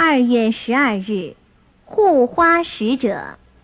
2月12日，护花使者。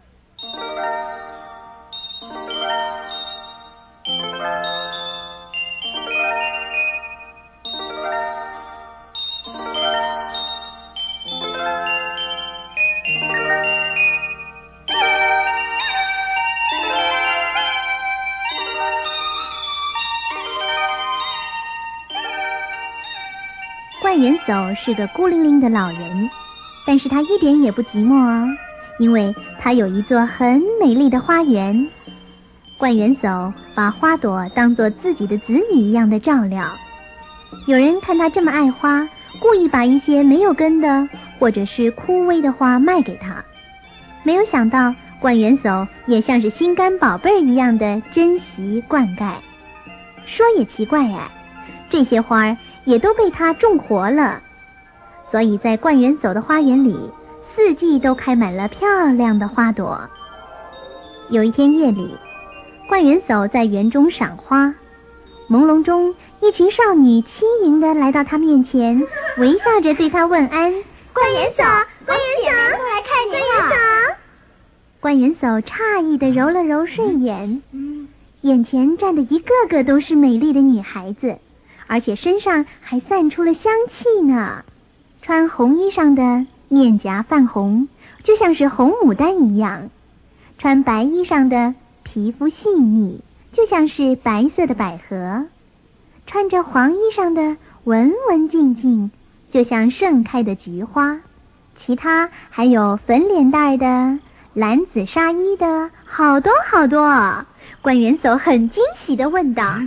冠元叟是个孤零零的老人，但是他一点也不寂寞哦，因为他有一座很美丽的花园。冠元叟把花朵当作自己的子女一样的照料。有人看他这么爱花，故意把一些没有根的或者是枯萎的花卖给他。没有想到冠元叟也像是心肝宝贝一样的珍惜灌溉。说也奇怪哎，这些花也都被他种活了，所以在冠元叟的花园里，四季都开满了漂亮的花朵。有一天夜里，冠元叟在园中赏花，朦胧中一群少女轻盈地来到他面前，微笑着对他问安： 冠元叟，冠元叟，过来看你了。 冠元叟诧异地揉了揉睡眼，眼前站的一个个都是美丽的女孩子，而且身上还散出了香气呢。穿红衣裳的面颊泛红，就像是红牡丹一样；穿白衣裳的皮肤细腻，就像是白色的百合；穿着黄衣裳的文文静静，就像盛开的菊花。其他还有粉脸蛋的、蓝紫纱衣的，好多好多。冠元叟很惊喜地问道：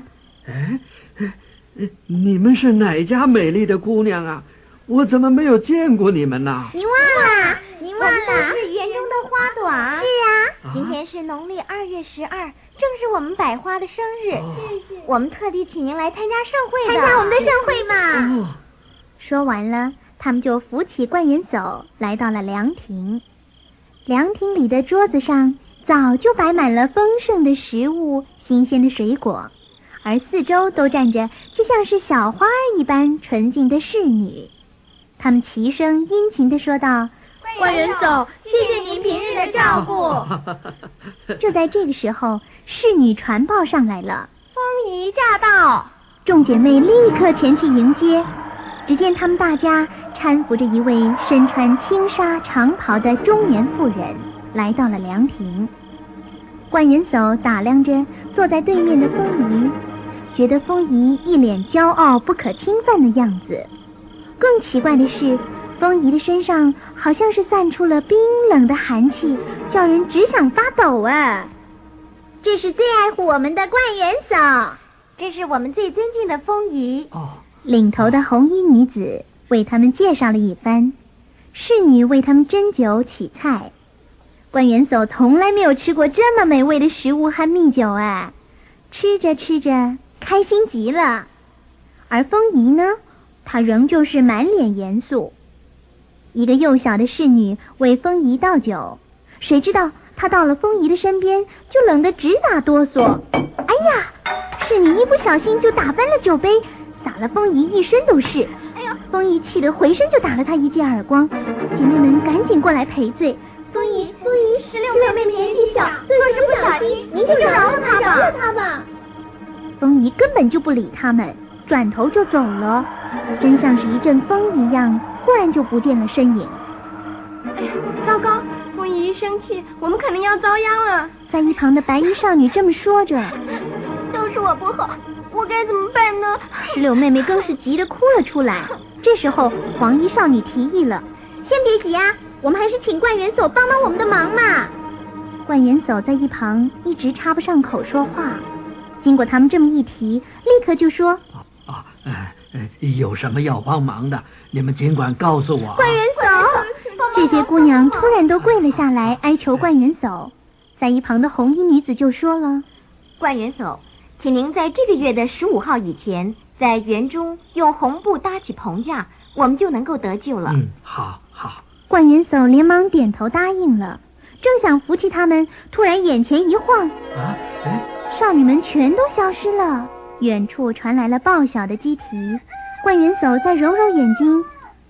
你们是哪家美丽的姑娘啊？我怎么没有见过你们呢？ 你忘了？我们都是园中的花朵。是啊，今天是农历2月12，正是我们百花的生日。我们特地请您来参加盛会的。参加我们的盛会嘛。 说完了，他们就扶起冠元叟来到了凉亭。凉亭里的桌子上早就摆满了丰盛的食物、新鲜的水果，而四周都站着就像是小花一般纯净的侍女。他们齐声殷勤地说道： 冠元叟，谢谢您平日的照顾。 就在这个时候，侍女传报上来了， 风仪驾到。 众姐妹立刻前去迎接。只见他们大家搀扶着一位身穿轻纱长袍的中年妇人来到了凉亭。冠元叟打量着坐在对面的风仪，觉得风仪一脸骄傲不可侵犯的样子。更奇怪的是，风仪的身上好像是散出了冰冷的寒气，叫人只想发抖啊！ 这是最爱护我们的冠元叟，这是我们最尊敬的风仪。 领头的红衣女子为他们介绍了一番，侍女为他们斟酒起菜。冠元叟从来没有吃过这么美味的食物和蜜酒啊，吃着吃着开心极了。而风仪呢，她仍旧是满脸严肃。一个幼小的侍女为风仪倒酒，谁知道她到了风仪的身边就冷得直打哆嗦。哎呀，侍女一不小心就打翻了酒杯，打了风仪一身都是。风仪气得回身就打了她一记耳光，姐妹们赶紧过来赔罪。 风仪，16妹妹年纪小，做事不小心，您就饶了她吧。 风仪根本就不理他们，转头就走了，真像是一阵风一样，忽然就不见了身影。 哎呀，糟糕！风仪一生气，我们可能要遭殃了。 在一旁的白衣少女这么说着。 都是我不好，我该怎么办呢 ？16妹妹更是急得哭了出来。这时候黄衣少女提议了： 先别急啊，我们还是请冠元叟帮帮我们的忙嘛。 冠元叟在一旁一直插不上口说话，经过他们这么一提，立刻就说： 有什么要帮忙的，你们尽管告诉我。 冠元叟， 这些姑娘突然都跪了下来，哀求冠元叟。在一旁的红衣女子就说了： 冠元叟，请您在这个月的15号以前，在园中用红布搭起棚架，我们就能够得救了。 好。 冠元叟连忙点头答应了，正想扶起他们，突然眼前一晃，少女们全都消失了。远处传来了报晓的鸡啼。冠元叟再揉揉眼睛，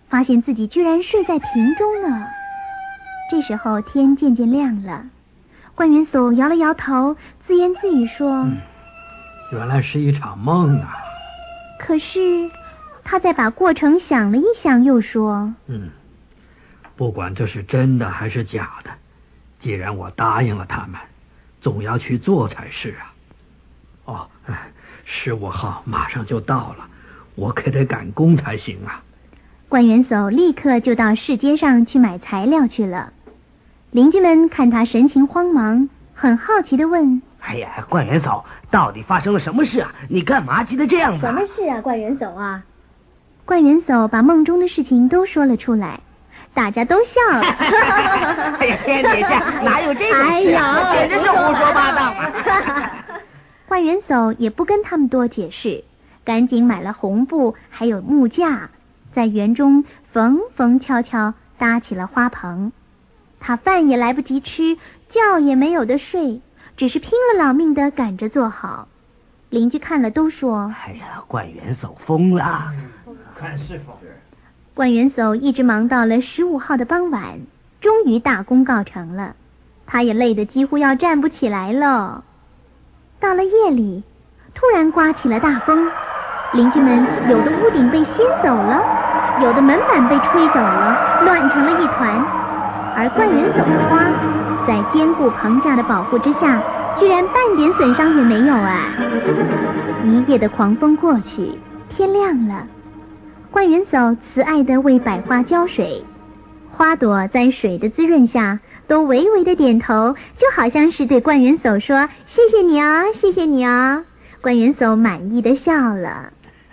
发现自己居然睡在瓶中呢。这时候天渐渐亮了，冠元叟摇了摇头，自言自语说： 原来是一场梦啊。 可是他再把过程想了一想，又说： 不管这是真的还是假的，既然我答应了他们，总要去做才是啊。15号马上就到了，我可得赶工才行啊。 冠元叟立刻就到市街上去买材料去了。邻居们看他神情慌忙，很好奇地问： 哎呀，冠元叟，到底发生了什么事啊？你干嘛急得这样子？ 什么事啊，冠元叟啊？ 冠元叟把梦中的事情都说了出来，大家都笑了。 哎呀，天底下哪有这种事啊？简直是胡说八道嘛！ 冠元叟也不跟他们多解释，赶紧买了红布还有木架，在园中缝缝敲敲搭起了花棚。他饭也来不及吃，觉也没有得睡，只是拼了老命的赶着做好。邻居看了都说： 哎呀，冠元叟疯了。 看是否冠元叟一直忙到了15号的傍晚，终于大功告成了，他也累得几乎要站不起来了。到了夜里，突然刮起了大风，邻居们有的屋顶被掀走了，有的门板被吹走了，乱成了一团。而冠元叟的花在坚固棚架的保护之下，居然半点损伤也没有啊！一夜的狂风过去，天亮了，冠元叟慈爱地为百花浇水，花朵在水的滋润下都微微的点头，就好像是对冠元叟说：谢谢你啊，谢谢你啊。冠元叟满意的笑了。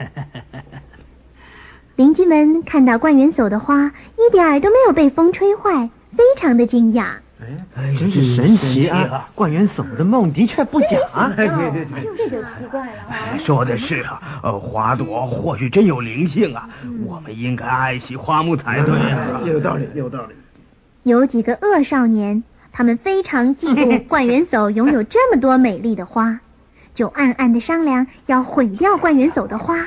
邻居们看到冠元叟的花一点儿都没有被风吹坏，非常的惊讶。 真是神奇啊！冠元叟的梦的确不假。 这就奇怪了。 说的是啊，花朵或许真有灵性啊，我们应该爱惜花木才对啊。 有道理，有道理。 有几个恶少年，他们非常嫉妒冠元叟拥有这么多美丽的花，就暗暗的商量要毁掉冠元叟的花。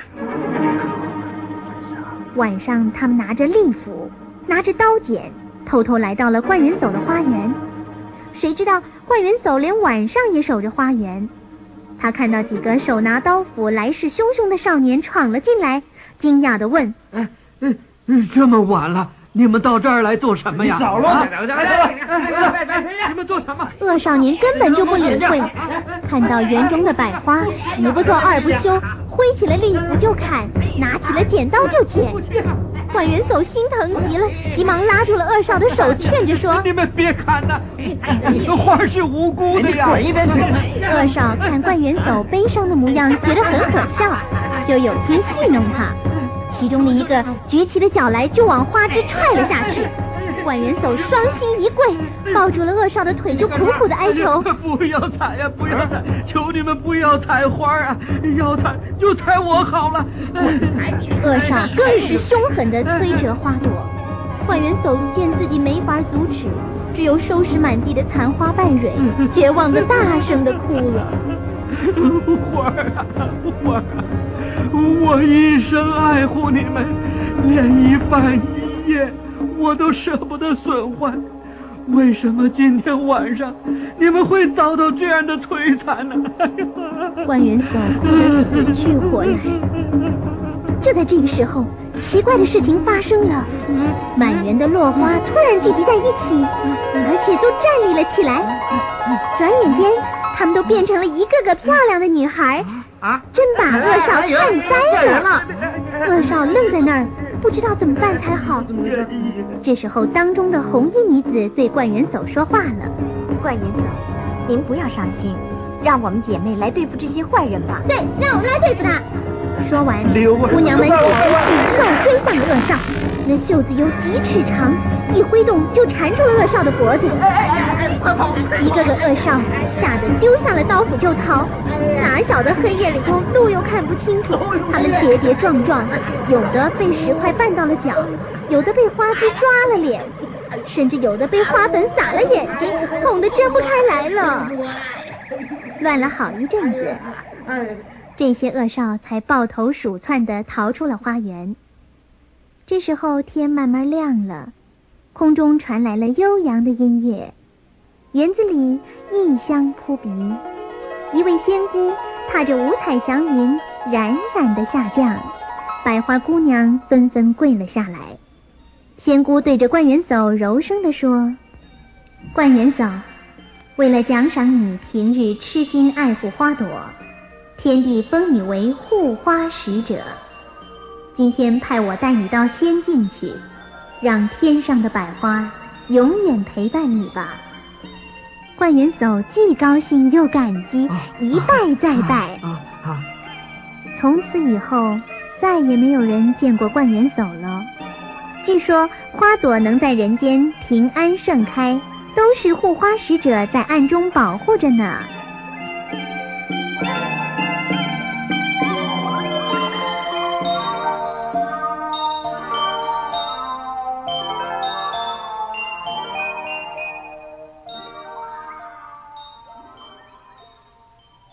晚上，他们拿着利斧，拿着刀剪，偷偷来到了冠元叟的花园。谁知道冠元叟连晚上也守着花园。他看到几个手拿刀斧来势汹汹的少年闯了进来，惊讶地问： 这么晚了，你们到这儿来做什么呀？ 你少乱你们做什么？ 恶少年根本就不理会，看到园中的百花，一不做二不休，挥起了利斧就砍，拿起了剪刀就剪。冠元叟心疼极了，急忙拉住了恶少的手，劝着说： 你们别砍呐，花是无辜的呀！ 滚一边去！ 恶少看冠元叟悲伤的模样，觉得很可笑，就有些戏弄他。其中的一个举起了脚来，就往花枝踹了下去。冠元叟双膝一跪，抱住了恶少的腿，就苦苦的哀求： 不要踩呀，不要踩，求你们不要踩花啊！要踩就踩我好了。 恶少更是凶狠的推折花朵。冠元叟见自己没法阻止，只有收拾满地的残花败蕊，绝望的大声的哭了。 花儿啊，花儿啊，我一生爱护你们，连一饭一夜我都舍不得损坏，为什么今天晚上你们会遭到这样的摧残呢？ 冠元叟哭得死去活来。就在这个时候，奇怪的事情发生了，满园的落花突然聚集在一起，而且都站立了起来。转眼间，她们都变成了一个个漂亮的女孩，真把恶少看呆了。恶少愣在那儿，不知道怎么办才好。这时候，当中的红衣女子对冠元叟说话了： 冠元叟，您不要伤心，让我们姐妹来对付这些坏人吧。 对，让我们来对付他。说完，姑娘们几只虎兽追向了恶少，那袖子有几尺长，一挥动就缠住了恶少的脖子。一个个恶少吓得丢下了刀斧就逃，哪晓得黑夜里头路又看不清楚，他们跌跌撞撞，有的被石块绊到了脚，有的被花枝抓了脸，甚至有的被花粉洒了眼睛，痛得睁不开来了。乱了好一阵子，这些恶少才抱头鼠窜地逃出了花园。 这时候天慢慢亮了，空中传来了悠扬的音乐，园子里异香扑鼻。一位仙姑踏着五彩祥云冉冉地下降，百花姑娘纷纷跪了下来。仙姑对着冠元叟柔声地说：冠元叟，为了奖赏你平日痴心爱护花朵，天帝封你为护花使者，今天派我带你到仙境去，让天上的百花永远陪伴你吧。冠元叟既高兴又感激，一拜再拜。从此以后再也没有人见过冠元叟了。据说花朵能在人间平安盛开，都是护花使者在暗中保护着呢。